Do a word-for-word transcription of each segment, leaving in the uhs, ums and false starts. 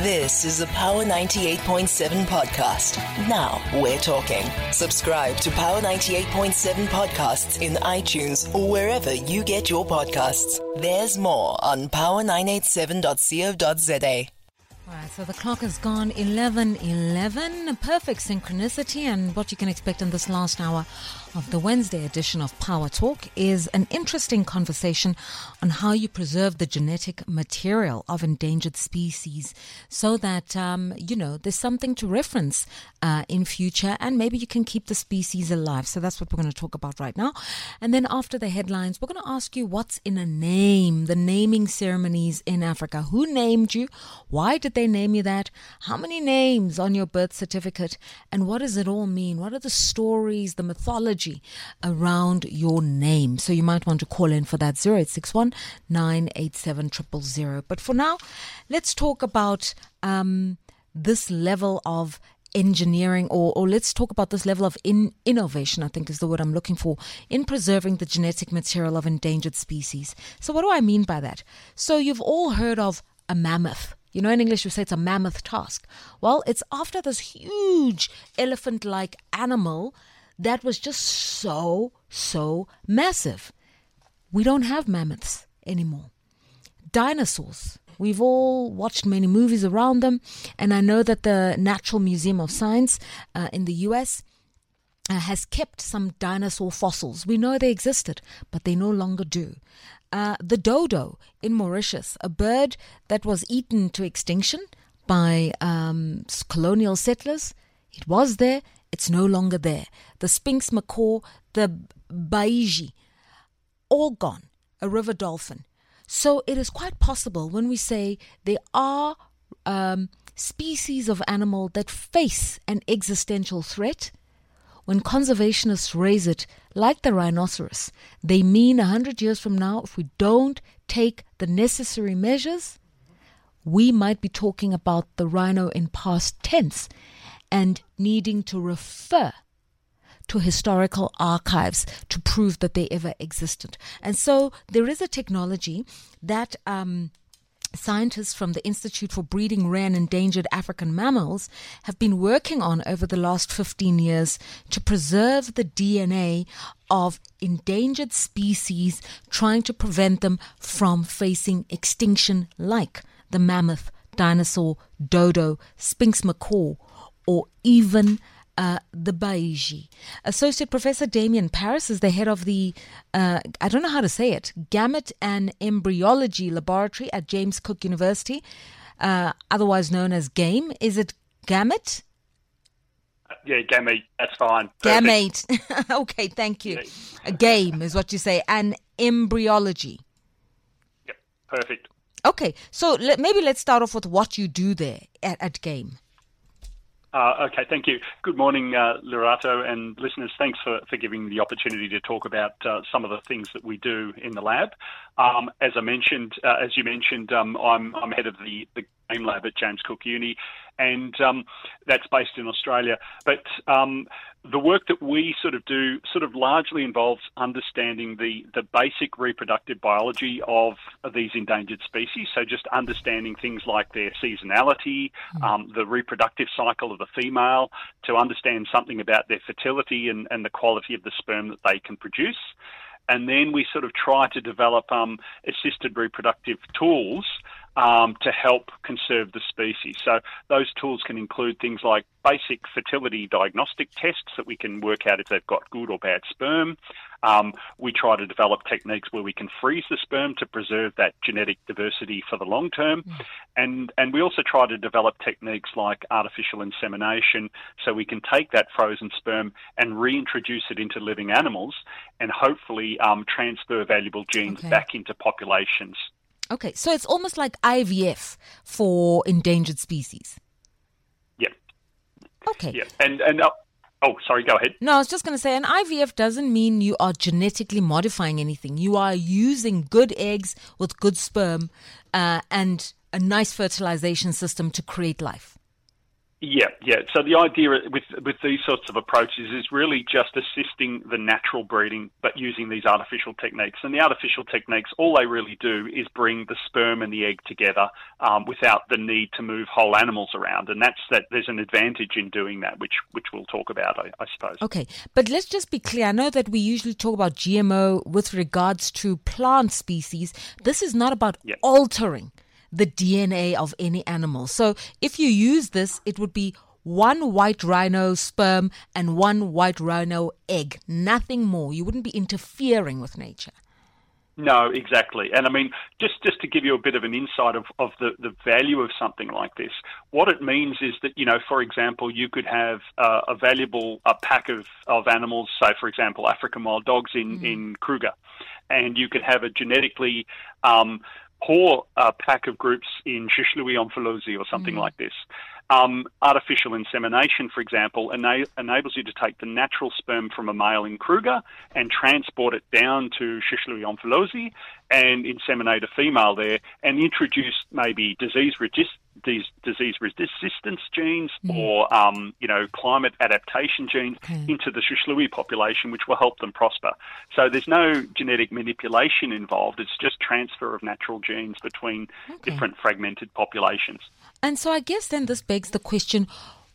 This is a Power ninety-eight point seven podcast. Now we're talking. Subscribe to Power ninety-eight point seven podcasts in iTunes or wherever you get your podcasts. There's more on power nine eight seven dot co dot za. All right, so the clock has gone eleven eleven, perfect synchronicity, and what you can expect in this last hour of the Wednesday edition of Power Talk is an interesting conversation on how you preserve the genetic material of endangered species so that, um, you know, there's something to reference uh, in future and maybe you can keep the species alive. So that's what we're going to talk about right now. And then after the headlines, we're going to ask you what's in a name, the naming ceremonies in Africa. Who named you? Why did they name you that? How many names on your birth certificate? And what does it all mean? What are the stories, the mythology around your name? So you might want to call in for that zero eight six one, nine eight seven, zero zero zero. But for now, let's talk about um, this level of engineering, or, or let's talk about this level of in, innovation, I think is the word I'm looking for, in preserving the genetic material of endangered species. So what do I mean by that? So you've all heard of a mammoth. You know, in English, we say it's a mammoth tusk. Well, it's after this huge elephant-like animal that was just so, so massive. We don't have mammoths anymore. Dinosaurs. We've all watched many movies around them, and I know that the Natural Museum of Science uh, in the U S uh, has kept some dinosaur fossils. We know they existed, but they no longer do. Uh, the dodo in Mauritius, a bird that was eaten to extinction by um, colonial settlers. It was there. It's no longer there. The Sphinx macaw, the baiji, all gone. A river dolphin. So it is quite possible when we say there are um, species of animal that face an existential threat, when conservationists raise it like the rhinoceros, they mean a hundred years from now, if we don't take the necessary measures, we might be talking about the rhino in past tense and needing to refer to historical archives to prove that they ever existed. And so there is a technology that um, scientists from the Institute for Breeding Rare and Endangered African Mammals have been working on over the last fifteen years to preserve the D N A of endangered species, trying to prevent them from facing extinction like the mammoth, dinosaur, dodo, Sphinx macaw, or even uh, the baiji. Associate Professor Damien Paris is the head of the, uh, I don't know how to say it, Gamete and Embryology Laboratory at James Cook University, uh, otherwise known as GAME. Is it Gamete? Yeah, gamete, that's fine. Gamete. Okay, thank you. Yeah. A game is what you say, and embryology. Yep, perfect. Okay, so le- maybe let's start off with what you do there at, at GAME. Uh, okay, thank you. Good morning, uh, Lerato and listeners. Thanks for, for giving the opportunity to talk about uh, some of the things that we do in the lab. Um, as I mentioned, uh, as you mentioned, um, I'm, I'm head of the, the GAME lab at James Cook Uni, and um, that's based in Australia. But um, the work that we sort of do sort of largely involves understanding the, the basic reproductive biology of, of these endangered species. So just understanding things like their seasonality, mm-hmm. um, the reproductive cycle of the female, to understand something about their fertility and, and the quality of the sperm that they can produce. And then we sort of try to develop um, assisted reproductive tools um, to help conserve the species. So those tools can include things like basic fertility diagnostic tests that we can work out if they've got good or bad sperm. Um, we try to develop techniques where we can freeze the sperm to preserve that genetic diversity for the long term. Mm. And, and we also try to develop techniques like artificial insemination so we can take that frozen sperm and reintroduce it into living animals and hopefully um, transfer valuable genes okay. back into populations. Okay, so it's almost like I V F for endangered species. Yeah. Okay. Yeah, and and uh, oh, sorry, go ahead. No, I was just going to say, an I V F doesn't mean you are genetically modifying anything. You are using good eggs with good sperm uh, and a nice fertilization system to create life. Yeah, yeah. So the idea with with these sorts of approaches is really just assisting the natural breeding, but using these artificial techniques. And the artificial techniques, all they really do is bring the sperm and the egg together um, without the need to move whole animals around. And that's that. There's an advantage in doing that, which which we'll talk about, I, I suppose. Okay, but let's just be clear. I know that we usually talk about G M O with regards to plant species. This is not about yep. altering the D N A of any animal. So if you use this, it would be one white rhino sperm and one white rhino egg, nothing more. You wouldn't be interfering with nature. No, exactly. And I mean, just, just to give you a bit of an insight of, of the, the value of something like this, what it means is that, you know, for example, you could have uh, a valuable a pack of, of animals, say, for example, African wild dogs in, mm. in Kruger, and you could have a genetically um, poor uh, pack of groups in Shishlewi Omphalosi or something mm. like this. Um, artificial insemination, for example, ena- enables you to take the natural sperm from a male in Kruger and transport it down to Shishlewi Omphalosi and inseminate a female there and introduce maybe disease resist- these disease resistance genes mm. or, um, you know, climate adaptation genes okay. into the Shishlewi population, which will help them prosper. So there's no genetic manipulation involved. It's just transfer of natural genes between okay. different fragmented populations. And so I guess then this begs the question,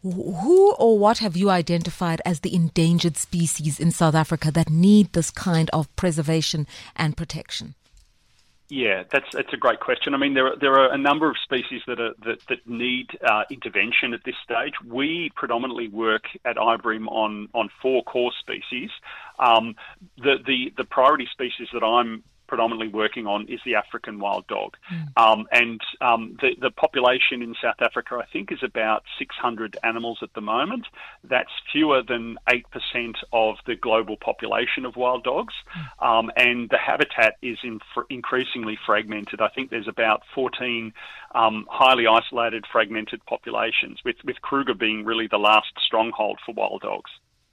who or what have you identified as the endangered species in South Africa that need this kind of preservation and protection? Yeah, that's that's a great question. I mean, there are, there are a number of species that are that, that need uh, intervention at this stage. We predominantly work at I B R I M on on four core species. Um, the, the the priority species that I'm predominantly working on is the African wild dog. Mm. Um, and um, the, the population in South Africa, I think, is about six hundred animals at the moment. That's fewer than eight percent of the global population of wild dogs. Mm. Um, and the habitat is in fr- increasingly fragmented. I think there's about fourteen um, highly isolated, fragmented populations, with, with Kruger being really the last stronghold for wild dogs.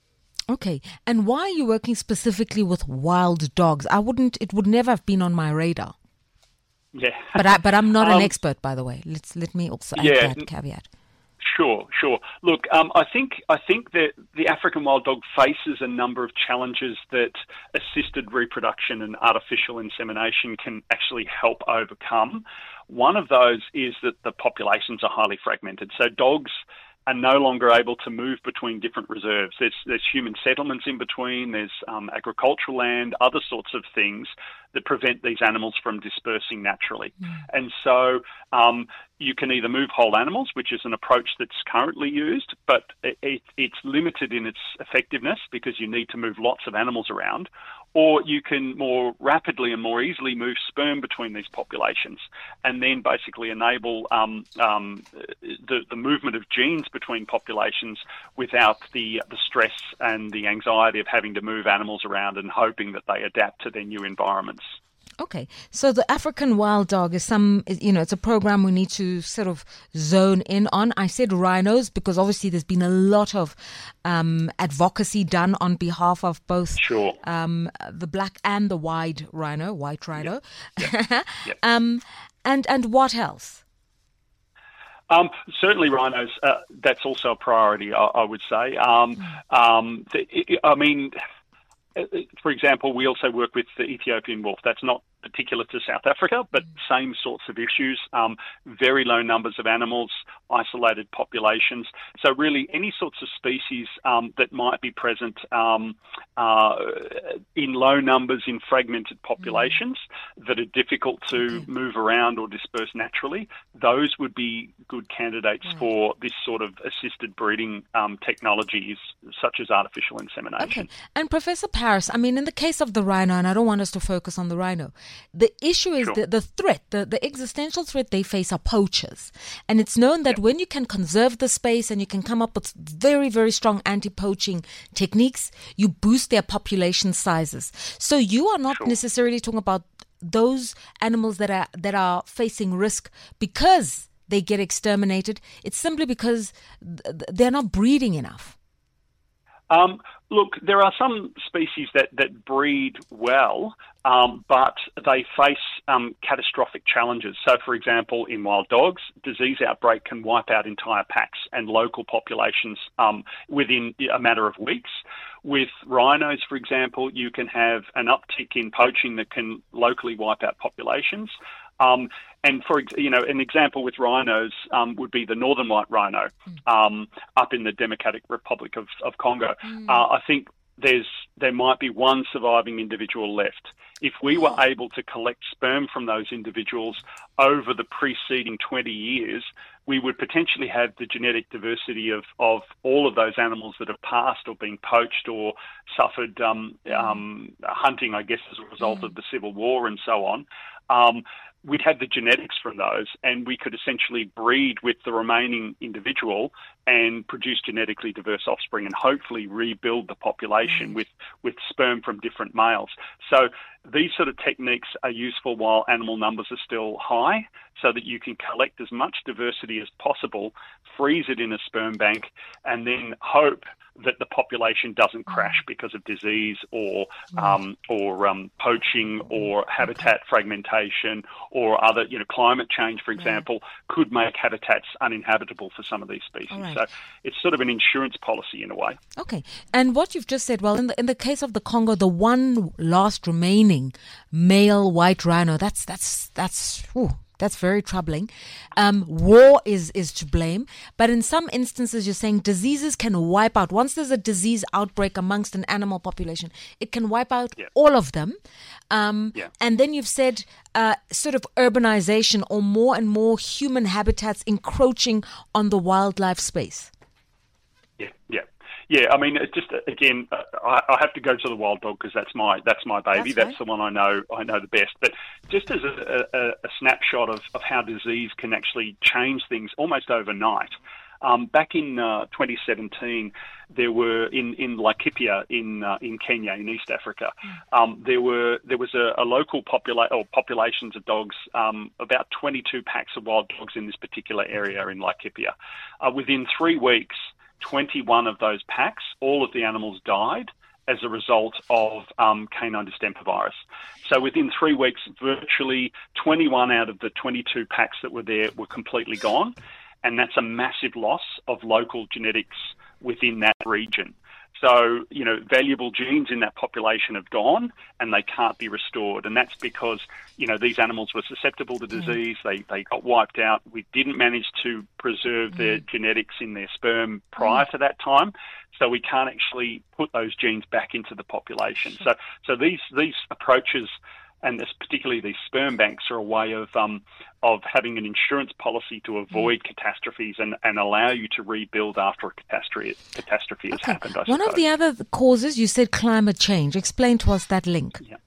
Okay, and why are you working specifically with wild dogs? I wouldn't. It would never have been on my radar. Yeah, but I, but I'm not um, an expert, by the way. Let's let me also add yeah, that caveat. Sure, sure. Look, um, I think I think that the African wild dog faces a number of challenges that assisted reproduction and artificial insemination can actually help overcome. One of those is that the populations are highly fragmented. So dogs are no longer able to move between different reserves. There's, there's human settlements in between, there's um, agricultural land, other sorts of things that prevent these animals from dispersing naturally. Mm. And so um, you can either move whole animals, which is an approach that's currently used, but it, it, it's limited in its effectiveness because you need to move lots of animals around, or you can more rapidly and more easily move sperm between these populations and then basically enable um, um, the, the movement of genes between populations without the, the stress and the anxiety of having to move animals around and hoping that they adapt to their new environments. Okay, so the African wild dog is some, you know, it's a program we need to sort of zone in on. I said rhinos because obviously there's been a lot of um, advocacy done on behalf of both sure. um, the black and the white rhino, white rhino. Yep. Yep. Yep. um, and and what else? Um, certainly rhinos, uh, that's also a priority, I, I would say. Um, um, the, I mean... For example, we also work with the Ethiopian wolf. That's not particular to South Africa, but same sorts of issues, um, very low numbers of animals, isolated populations. So really any sorts of species um, that might be present um, uh, in low numbers in fragmented populations that are difficult to okay. move around or disperse naturally, those would be good candidates right. for this sort of assisted breeding um, technologies such as artificial insemination. Okay. And Professor Parris, I mean, in the case of the rhino, and I don't want us to focus on the rhino, the issue is sure. the, the threat, the, the existential threat they face are poachers. And it's known that yep. when you can conserve the space and you can come up with very, very strong anti-poaching techniques, you boost their population sizes. So you are not sure. necessarily talking about those animals that are that are facing risk because they get exterminated. It's simply because they're not breeding enough. Um, look, there are some species that, that breed well, um, but they face um, catastrophic challenges. So, for example, in wild dogs, disease outbreak can wipe out entire packs and local populations um, within a matter of weeks. With rhinos, for example, you can have an uptick in poaching that can locally wipe out populations. Um, and for you know, an example with rhinos um, would be the northern white rhino um, up in the Democratic Republic of, of Congo. Mm. Uh, I think there's there might be one surviving individual left. If we were able to collect sperm from those individuals over the preceding twenty years, we would potentially have the genetic diversity of, of all of those animals that have passed or been poached or suffered um, um, hunting, I guess, as a result mm. of the Civil War and so on. Um, we'd have the genetics from those, and we could essentially breed with the remaining individual and produce genetically diverse offspring and hopefully rebuild the population with, with sperm from different males. So these sort of techniques are useful while animal numbers are still high, so that you can collect as much diversity as possible, freeze it in a sperm bank, and then hope that the population doesn't crash because of disease or um, or um, poaching or habitat fragmentation or other, you know, climate change, for example, could make habitats uninhabitable for some of these species. Right. So it's sort of an insurance policy in a way. Okay. And what you've just said, well, in the in the case of the Congo, the one last remaining male white rhino, that's that's that's. Ooh. That's very troubling. Um, war is, is to blame. But in some instances, you're saying diseases can wipe out. Once there's a disease outbreak amongst an animal population, it can wipe out yeah. all of them. Um, yeah. And then you've said uh, sort of urbanization or more and more human habitats encroaching on the wildlife space. Yeah, yeah. Yeah, I mean, it just again, I, I have to go to the wild dog because that's my that's my baby. That's, that's the one I know I know the best. But just as a, a, a snapshot of, of how disease can actually change things almost overnight. Um, back in uh, twenty seventeen, there were in in Laikipia in uh, in Kenya in East Africa. Um, there were there was a, a local popula- or populations of dogs, um, about twenty-two packs of wild dogs in this particular area in Laikipia. Uh, within three weeks. twenty-one of those packs, all of the animals died as a result of um, canine distemper virus. So within three weeks, virtually twenty-one out of the twenty-two packs that were there were completely gone, and that's a massive loss of local genetics within that region. So, you know, valuable genes in that population have gone and they can't be restored. And that's because, you know, these animals were susceptible to disease. They they got wiped out. We didn't manage to preserve mm. their genetics in their sperm prior mm. to that time. So we can't actually put those genes back into the population. So so these these approaches, and this, particularly these sperm banks, are a way of um, of having an insurance policy to avoid mm. catastrophes and, and allow you to rebuild after a catastrophe, catastrophe has okay. happened, I One suppose. of the other causes, you said climate change. Explain to us that link. Yeah.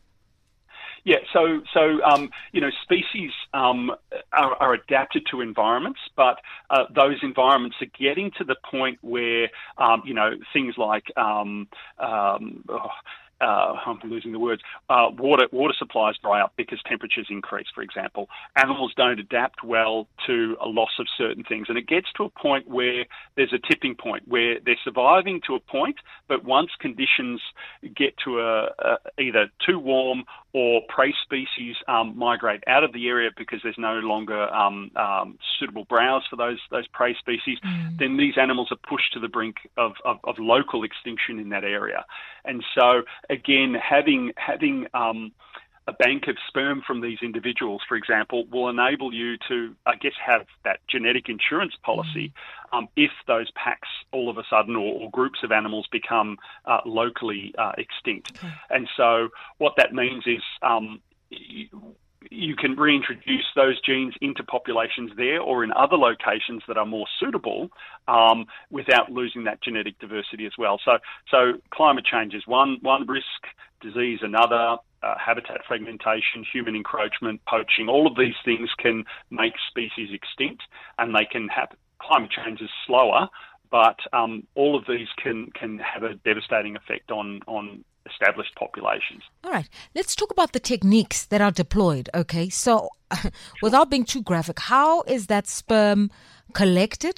Yeah, so so um, you know, species um, are, are adapted to environments, but uh, those environments are getting to the point where um, you know, things like um, um, oh, Uh, I'm losing the words, uh, water water supplies dry up because temperatures increase, for example. Animals don't adapt well to a loss of certain things. And it gets to a point where there's a tipping point where they're surviving to a point, but once conditions get to a, a either too warm or prey species um, migrate out of the area because there's no longer um, um, suitable browse for those those prey species, mm. then these animals are pushed to the brink of, of, of local extinction in that area. And so, again, having having um, a bank of sperm from these individuals, for example, will enable you to, I guess, have that genetic insurance policy mm. um, if those packs all of a sudden or, or groups of animals become uh, locally uh, extinct. Okay. And so what that means is um, you, you can reintroduce those genes into populations there or in other locations that are more suitable um, without losing that genetic diversity as well. So, so climate change is one, one risk, disease another, uh, habitat fragmentation, human encroachment, poaching, all of these things can make species extinct, and they can have, climate change is slower, but um, all of these can, can have a devastating effect on, on established populations. All right. Let's talk about the techniques that are deployed. Okay. So sure. Without being too graphic, how is that sperm collected,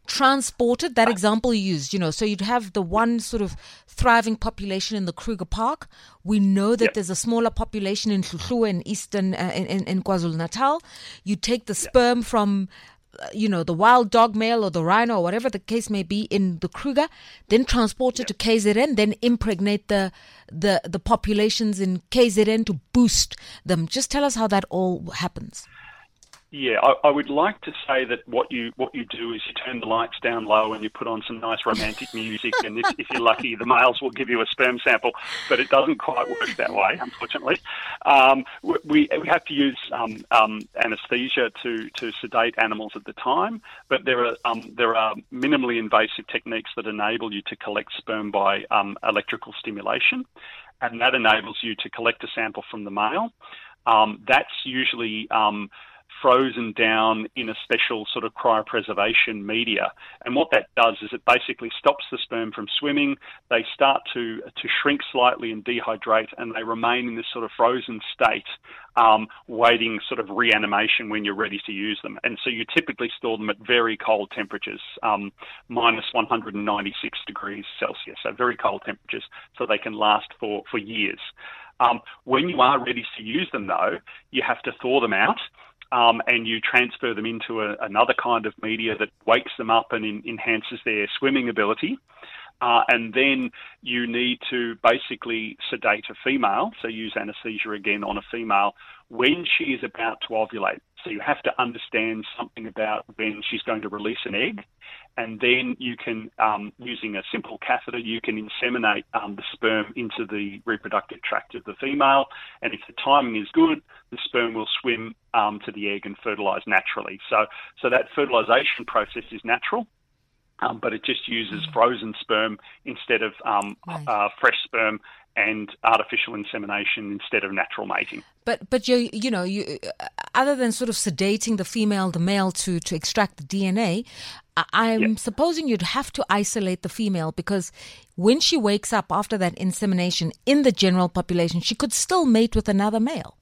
transported, that example you used, you know, so you'd have the one sort of thriving population in the Kruger Park. We know that yep. there's a smaller population in Hluhluwe in eastern, uh, in, in KwaZulu-Natal. You take the sperm yep. from, uh, you know, the wild dog male or the rhino or whatever the case may be in the Kruger, then transport it yep. to K Z N, then impregnate the, the, the populations in K Z N to boost them. Just tell us how that all happens. Yeah, I, I would like to say that what you what you do is you turn the lights down low and you put on some nice romantic music, and if, if you're lucky, the males will give you a sperm sample. But it doesn't quite work that way, unfortunately. Um, we we have to use um, um, anaesthesia to, to sedate animals at the time, but there are um, there are minimally invasive techniques that enable you to collect sperm by um, electrical stimulation, and that enables you to collect a sample from the male. Um, that's usually um, frozen down in a special sort of cryopreservation media. And what that does is it basically stops the sperm from swimming. They start to to shrink slightly and dehydrate, and they remain in this sort of frozen state, um, waiting sort of reanimation when you're ready to use them. And so you typically store them at very cold temperatures, um, minus one hundred ninety-six degrees Celsius, so very cold temperatures, so they can last for, for years. Um, when you are ready to use them, though, you have to thaw them out. Um, and you transfer them into a, another kind of media that wakes them up and in, enhances their swimming ability. Uh, and then you need to basically sedate a female, so use anaesthesia again on a female, when she is about to ovulate. So you have to understand something about when she's going to release an egg, and then you can, um, using a simple catheter, you can inseminate um, the sperm into the reproductive tract of the female, and if the timing is good, the sperm will swim um, to the egg and fertilise naturally. So, so that fertilisation process is natural. Um, but it just uses frozen sperm instead of um, right. uh, fresh sperm, and artificial insemination instead of natural mating. But but you you know you other than sort of sedating the female, the male to to extract the D N A, I'm yep. supposing you'd have to isolate the female, because when she wakes up after that insemination in the general population, she could still mate with another male.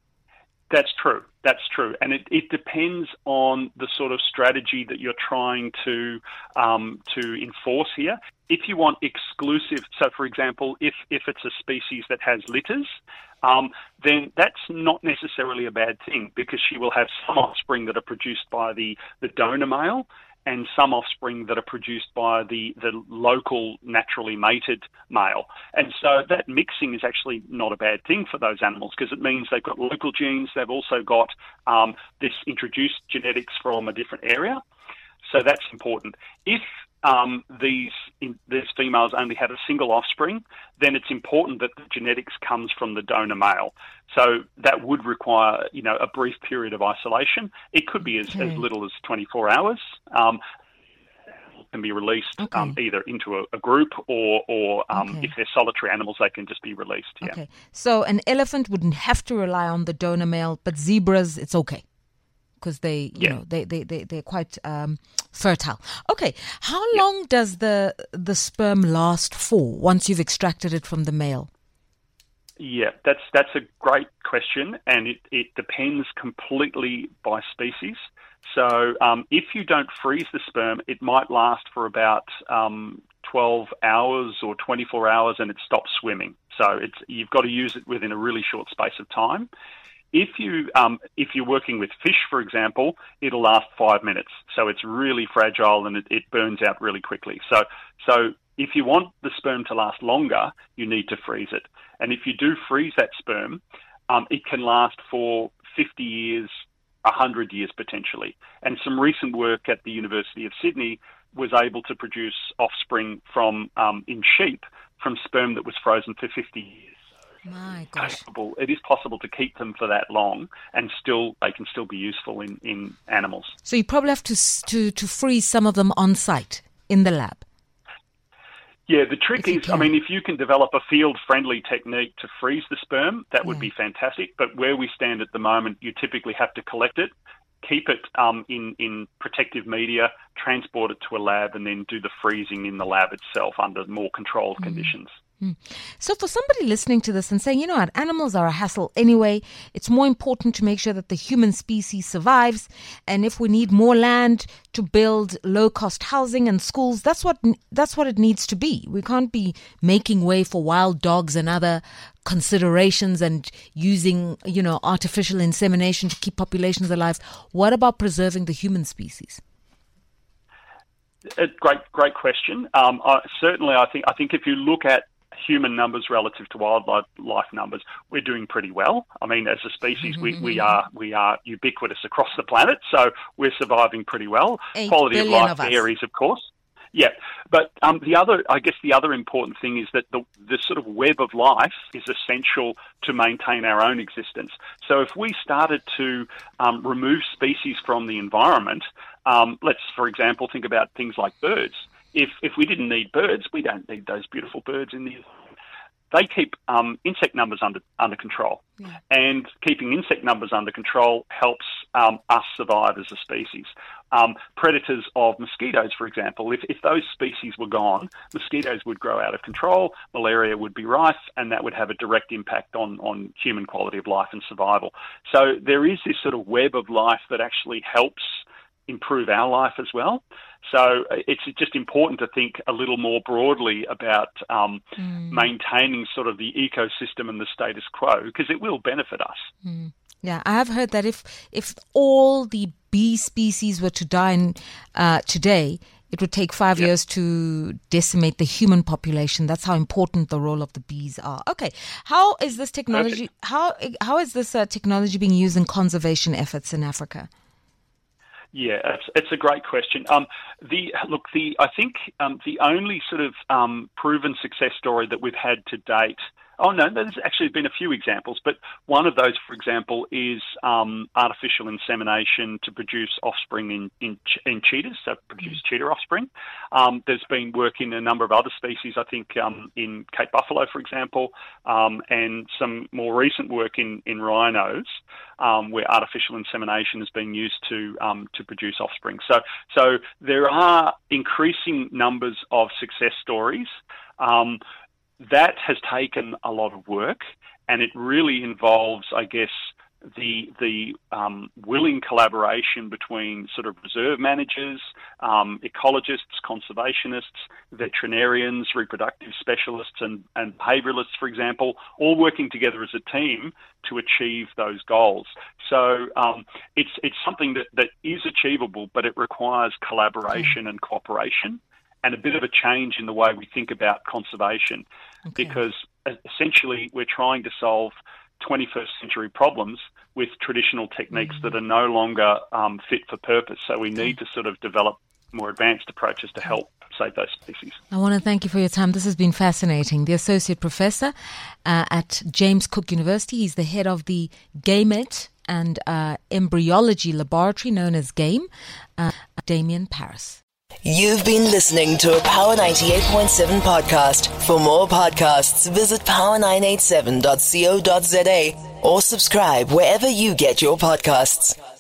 That's true. That's true. And it, it depends on the sort of strategy that you're trying to um, to enforce here. If you want exclusive, so for example, if, if it's a species that has litters, um, then that's not necessarily a bad thing, because she will have some offspring that are produced by the, the donor male and some offspring that are produced by the, the local naturally mated male. And so that mixing is actually not a bad thing for those animals, because it means they've got local genes. They've also got um, this introduced genetics from a different area. So that's important. If um, these in, these females only have a single offspring, then it's important that the genetics comes from the donor male. So that would require, you know, a brief period of isolation. It could be as, okay. as little as twenty-four hours. Um, can be released okay. um, either into a, a group or, or um, okay. if they're solitary animals, they can just be released. Yeah. Okay. So an elephant wouldn't have to rely on the donor male, but zebras, it's okay, because they, you yeah. know, they, they, they, they're quite um, fertile. Okay. How yeah. long does the the sperm last for once you've extracted it from the male? Yeah, that's that's a great question, and it, it depends completely by species. So um, if you don't freeze the sperm, it might last for about um, twelve hours or twenty-four hours, and it stops swimming. So it's you've got to use it within a really short space of time. If you um, if you're working with fish, for example, it'll last five minutes. So it's really fragile and it, it burns out really quickly. So so if you want the sperm to last longer, you need to freeze it. And if you do freeze that sperm, um, it can last for fifty years, one hundred years potentially. And some recent work at the University of Sydney was able to produce offspring from um, in sheep from sperm that was frozen for fifty years. My gosh. It is possible to keep them for that long, and still they can still be useful in, in animals. So you probably have to to to freeze some of them on site in the lab. Yeah, the trick is, I mean, if you can develop a field-friendly technique to freeze the sperm, that would yeah. be fantastic. But where we stand at the moment, you typically have to collect it, keep it um, in, in protective media, transport it to a lab, and then do the freezing in the lab itself under more controlled mm. conditions. Mm. So for somebody listening to this and saying, you know what, animals are a hassle anyway, it's more important to make sure that the human species survives. And if we need more land to build low-cost housing and schools, that's what that's what it needs to be. We can't be making way for wild dogs and other considerations and using, you know, artificial insemination to keep populations alive. What about preserving the human species? A great, great question. Um, I, certainly, I think I think if you look at human numbers relative to wildlife life numbers, we're doing pretty well. I mean, as a species, mm-hmm. we, we are we are ubiquitous across the planet, so we're surviving pretty well. Eight Quality of life of varies, of course. Yeah, but um, the other, I guess, the other important thing is that the the sort of web of life is essential to maintain our own existence. So if we started to um, remove species from the environment, um, let's, for example, think about things like birds. If if we didn't need birds, we don't need those beautiful birds in the environment. They keep um, insect numbers under under control, yeah. and keeping insect numbers under control helps um, us survive as a species. Um, predators of mosquitoes, for example, if, if those species were gone, mosquitoes would grow out of control, malaria would be rife, and that would have a direct impact on, on human quality of life and survival. So there is this sort of web of life that actually helps improve our life as well. So it's just important to think a little more broadly about um, mm. maintaining sort of the ecosystem and the status quo, because it will benefit us. Mm. Yeah, I have heard that if if all the bee species were to die in, uh, today, it would take five yep. years to decimate the human population. That's how important the role of the bees are. Okay, how is this technology? Perfect. How how is this uh, technology being used in conservation efforts in Africa? Yeah, it's, it's a great question. Um, the look, the I think um, the only sort of um, proven success story that we've had to date. Oh no, there's actually been a few examples, but one of those, for example, is um, artificial insemination to produce offspring in, in, in cheetahs, so produce cheetah offspring. Um, there's been work in a number of other species, I think um, in Cape buffalo, for example, um, and some more recent work in, in rhinos, um, where artificial insemination has been used to um, to produce offspring. So, so there are increasing numbers of success stories. Um, That has taken a lot of work, and it really involves, I guess, the the um, willing collaboration between sort of reserve managers, um, ecologists, conservationists, veterinarians, reproductive specialists, and, and behaviouralists, for example, all working together as a team to achieve those goals. So um, it's it's something that, that is achievable, but it requires collaboration and cooperation, and a bit of a change in the way we think about conservation, okay. because essentially we're trying to solve twenty-first century problems with traditional techniques mm. that are no longer um, fit for purpose. So we need to sort of develop more advanced approaches to help save those species. I want to thank you for your time. This has been fascinating. The Associate Professor uh, at James Cook University. He's the head of the GAMET and uh, Embryology Laboratory known as GAME, uh, Damien Paris. You've been listening to a Power ninety-eight point seven podcast. For more podcasts, visit power nine eight seven dot co dot za or subscribe wherever you get your podcasts.